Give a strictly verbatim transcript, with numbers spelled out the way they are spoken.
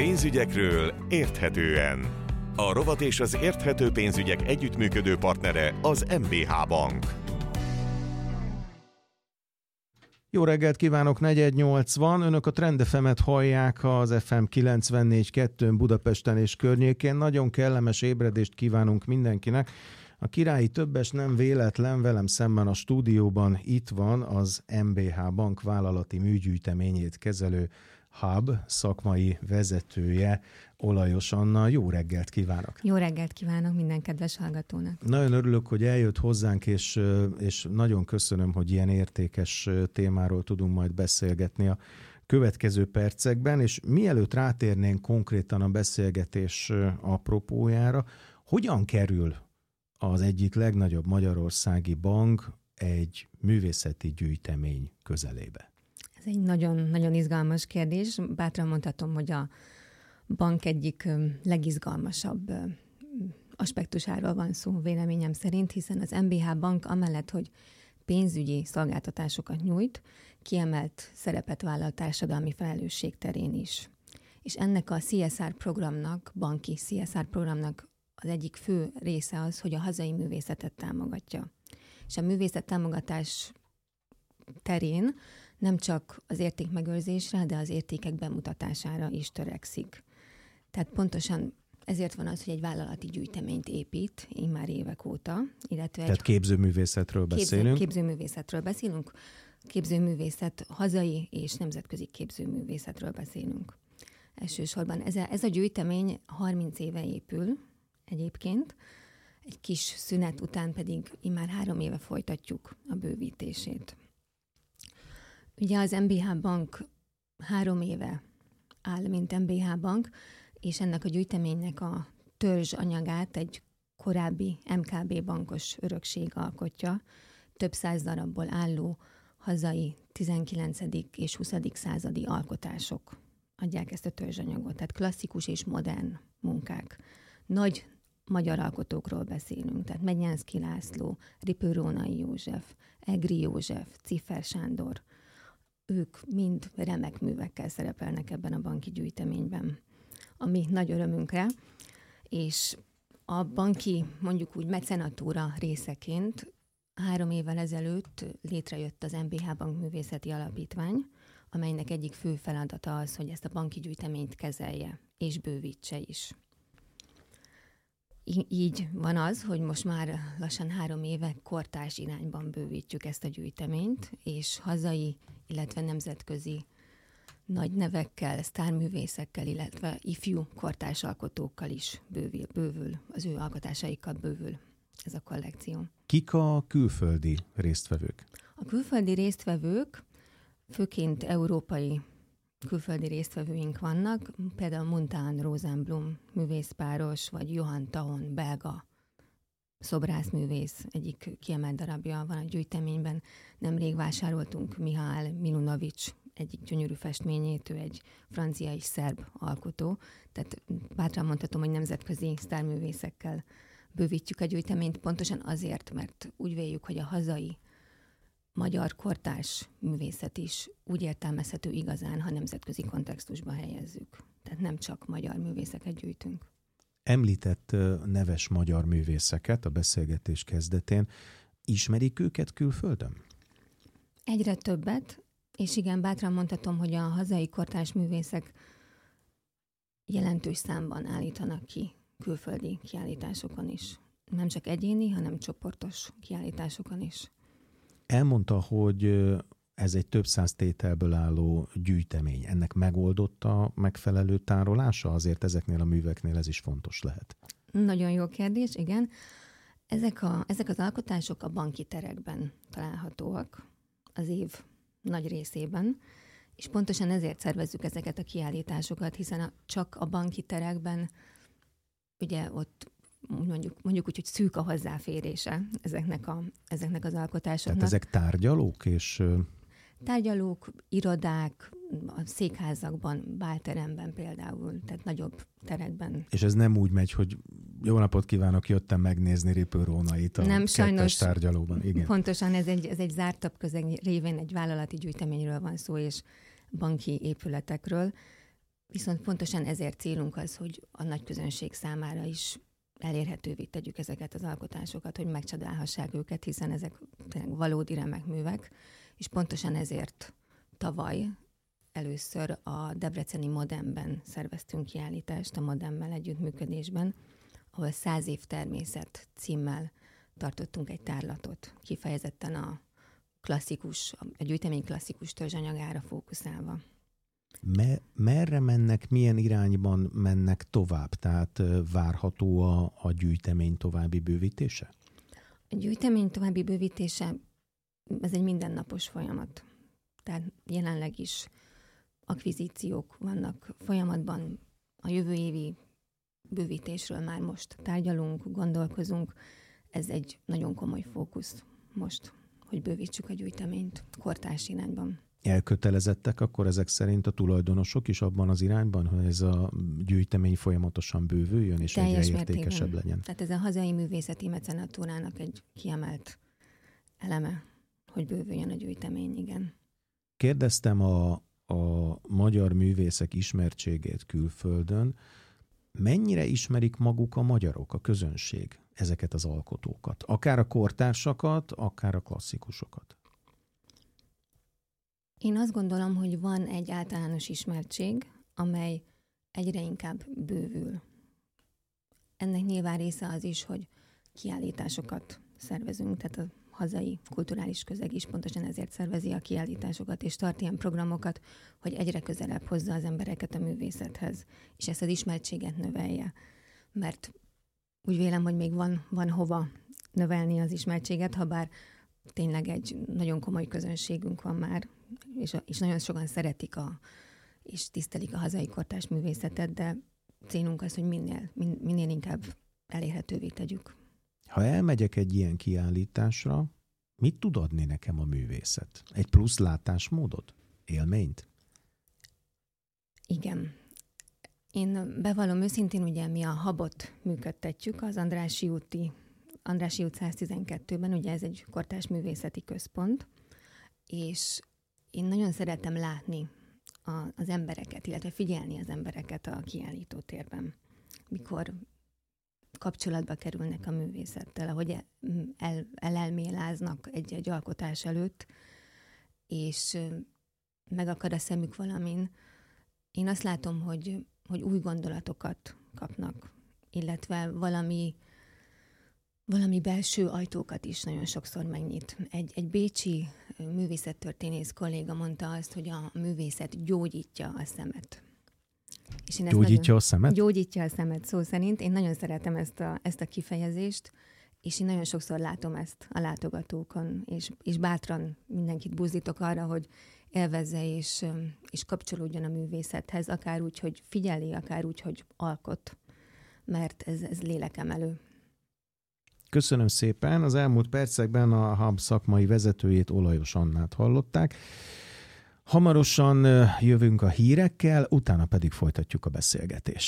Pénzügyekről érthetően. A rovat és az érthető pénzügyek együttműködő partnere az em bé há Bank. Jó reggelt kívánok, negyven nyolc van. Önök a Trend ef emet hallják az ef em kilencvennégy kettőn Budapesten és környékén. Nagyon kellemes ébredést kívánunk mindenkinek. A királyi többes nem véletlen, velem szemben a stúdióban itt van az em bé há Bank vállalati műgyűjteményét kezelő Hub szakmai vezetője, Olajos Anna. Jó reggelt kívánok! Jó reggelt kívánok minden kedves hallgatónak! Nagyon örülök, hogy eljött hozzánk, és, és nagyon köszönöm, hogy ilyen értékes témáról tudunk majd beszélgetni a következő percekben, és mielőtt rátérnénk konkrétan a beszélgetés apropójára, hogyan kerül az egyik legnagyobb magyarországi bank egy művészeti gyűjtemény közelébe? Ez egy nagyon-nagyon izgalmas kérdés. Bátran mondhatom, hogy a bank egyik legizgalmasabb aspektusáról van szó véleményem szerint, hiszen az em bé há Bank amellett, hogy pénzügyi szolgáltatásokat nyújt, kiemelt szerepet vállal társadalmi felelősség terén is. És ennek a cé es er programnak, banki cé es er programnak az egyik fő része az, hogy a hazai művészetet támogatja. És a művészet támogatás terén nem csak az értékmegőrzésre, de az értékek bemutatására is törekszik. Tehát pontosan ezért van az, hogy egy vállalati gyűjteményt épít immár évek óta. Illetve Tehát egy képzőművészetről beszélünk. Képző, képzőművészetről beszélünk. Képzőművészet, hazai és nemzetközi képzőművészetről beszélünk. Elsősorban ez a, ez a gyűjtemény harminc éve épül egyébként, egy kis szünet után pedig immár három éve folytatjuk a bővítését. Ugye az em bé há Bank három éve áll, mint em bé há Bank, és ennek a gyűjteménynek a törzs anyagát egy korábbi em ká bé bankos örökség alkotja, több száz darabból álló hazai tizenkilencedik és huszadik századi alkotások adják ezt a törzsanyagot, tehát klasszikus és modern munkák. Nagy magyar alkotókról beszélünk, tehát Mednyánszky László, Ripő-Rónai József, Egri József, Ciffer Sándor. Ők mind remek művekkel szerepelnek ebben a banki gyűjteményben, ami nagy örömünkre, és a banki, mondjuk úgy mecenatúra részeként három évvel ezelőtt létrejött az em bé há Bank Művészeti Alapítvány, amelynek egyik fő feladata az, hogy ezt a banki gyűjteményt kezelje és bővítse is. Így van az, hogy most már lassan három éve kortárs irányban bővítjük ezt a gyűjteményt, és hazai, illetve nemzetközi nagy nevekkel, sztárművészekkel, illetve ifjú kortárs alkotókkal is bővül, bővül, az ő alkotásaikkal bővül ez a kollekció. Kik a külföldi résztvevők? A külföldi résztvevők, főként európai külföldi résztvevőink vannak, például Montán Rosenblum művészpáros, vagy Johann Tahon belga szobrászművész, egyik kiemelt darabja van a gyűjteményben. Nemrég vásároltunk Mihály Milunovics egyik gyönyörű festményét, ő egy francia és szerb alkotó, tehát bátran mondhatom, hogy nemzetközi sztárművészekkel bővítjük a gyűjteményt, pontosan azért, mert úgy véljük, hogy a hazai magyar kortárs művészet is úgy értelmezhető igazán, ha nemzetközi kontextusba helyezzük. Tehát nem csak magyar művészeket gyűjtünk. Említett neves magyar művészeket a beszélgetés kezdetén. Ismerik őket külföldön? Egyre többet, és igen, bátran mondhatom, hogy a hazai kortárs művészek jelentős számban állítanak ki külföldi kiállításokon is. Nem csak egyéni, hanem csoportos kiállításokon is. Elmondta, hogy ez egy több száz tételből álló gyűjtemény. Ennek megoldott a megfelelő tárolása? Azért ezeknél a műveknél ez is fontos lehet. Nagyon jó kérdés, igen. Ezek, a, ezek az alkotások a banki terekben találhatóak az év nagy részében, és pontosan ezért szervezzük ezeket a kiállításokat, hiszen a, csak a banki terekben, ugye ott mondjuk, mondjuk úgy, hogy szűk a hozzáférése ezeknek, a, ezeknek az alkotásoknak. Tehát ezek tárgyalók és... Tárgyalók, irodák, a székházakban, bálteremben például, tehát nagyobb terekben. És ez nem úgy megy, hogy jó napot kívánok, jöttem megnézni Ripő-Rónait a nem, kettes sajnos, tárgyalóban. Igen. Pontosan ez egy, ez egy zártabb közeg révén egy vállalati gyűjteményről van szó, és banki épületekről. Viszont pontosan ezért célunk az, hogy a nagy közönség számára is elérhetővé tegyük ezeket az alkotásokat, hogy megcsodálhassák őket, hiszen ezek valódi remek művek, és pontosan ezért tavaly először a debreceni Modemben szerveztünk kiállítást, a Modemmel együttműködésben, ahol Száz év természet címmel tartottunk egy tárlatot, kifejezetten a klasszikus, a gyűjtemény klasszikus törzsanyagára fókuszálva. Me- merre mennek, milyen irányban mennek tovább? Tehát várható a, a gyűjtemény további bővítése? A gyűjtemény további bővítése, ez egy mindennapos folyamat. Tehát jelenleg is akvizíciók vannak folyamatban. A jövő évi bővítésről már most tárgyalunk, gondolkozunk. Ez egy nagyon komoly fókusz most, hogy bővítsük a gyűjteményt kortárs irányban. Elkötelezettek akkor ezek szerint a tulajdonosok is abban az irányban, hogy ez a gyűjtemény folyamatosan bővüljön, és teljes egyre értékesebb mértékben legyen? Tehát ez a hazai művészeti mecenatúrának egy kiemelt eleme, hogy bővüljön a gyűjtemény, igen. Kérdeztem a, a magyar művészek ismertségét külföldön. Mennyire ismerik maguk a magyarok, a közönség ezeket az alkotókat? Akár a kortársakat, akár a klasszikusokat? Én azt gondolom, hogy van egy általános ismertség, amely egyre inkább bővül. Ennek nyilván része az is, hogy kiállításokat szervezünk, tehát a hazai kulturális közeg is pontosan ezért szervezi a kiállításokat, és tart ilyen programokat, hogy egyre közelebb hozza az embereket a művészethez, és ezt az ismertséget növelje. Mert úgy vélem, hogy még van, van hova növelni az ismertséget, ha bár tényleg egy nagyon komoly közönségünk van már, és, a, és nagyon sokan szeretik a, és tisztelik a hazai kortárs művészetet, de célunk az, hogy minél, min, minél inkább elérhetővé tegyük. Ha elmegyek egy ilyen kiállításra, mit tud adni nekem a művészet? Egy plusz látásmódot? Élményt? Igen. Én bevallom őszintén, ugye mi a Habot működtetjük, az Andrássy úti, Andrássy út száztizenkettőben, ugye ez egy kortárs művészeti központ, és én nagyon szeretem látni a, az embereket, illetve figyelni az embereket a kiállítótérben, mikor kapcsolatba kerülnek a művészettel, ahogy el, elelméláznak egy-egy alkotás előtt, és megakad a szemük valamin. Én azt látom, hogy, hogy új gondolatokat kapnak, illetve valami, valami belső ajtókat is nagyon sokszor megnyit. Egy, egy bécsi művészettörténész kolléga mondta azt, hogy a művészet gyógyítja a szemet. És én gyógyítja nagyon, a szemet? Gyógyítja a szemet, szó szerint. Én nagyon szeretem ezt a, ezt a kifejezést, és én nagyon sokszor látom ezt a látogatókon, és, és bátran mindenkit buzdítok arra, hogy élvezze és, és kapcsolódjon a művészethez, akár úgy, hogy figyeli, akár úgy, hogy alkot, mert ez, ez lélekemelő. Köszönöm szépen. Az elmúlt percekben a há bé szakmai vezetőjét, Olajos Annát hallották. Hamarosan jövünk a hírekkel, utána pedig folytatjuk a beszélgetést.